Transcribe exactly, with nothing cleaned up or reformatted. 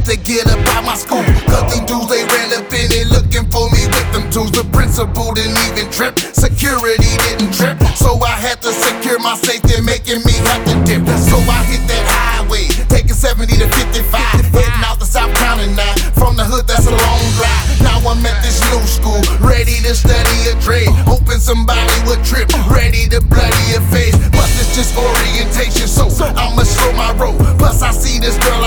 to get up out my school. Cause these dudes, they ran up in it looking for me with them tools. The principal didn't even trip, security didn't trip. So I had to secure my safety, making me have to dip. So I hit that highway, taking seventy to fifty-five, heading out the South County now. From the hood, that's a long drive. Now I'm at this new school, ready to study a trade, hoping somebody would trip, ready to bloody a face. But it's just orientation, so I'ma show my road. Plus I see this girl